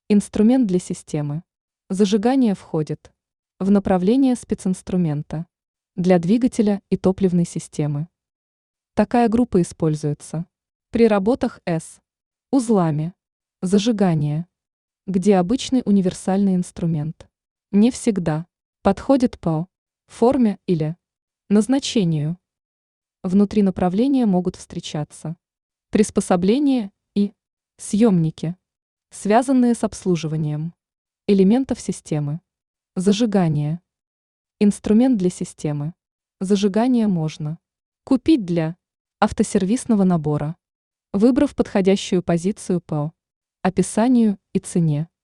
Инструмент для системы. Зажигание входит в направление специнструмента для двигателя и топливной системы. Такая группа используется при работах с узлами зажигания, где обычный универсальный инструмент не всегда подходит по форме или назначению. Внутри направления могут встречаться приспособления и съемники, связанные с обслуживанием элементов системы. Зажигание. Инструмент для системы. Зажигание можно купить для автосервисного набора, выбрав подходящую позицию по описанию и цене.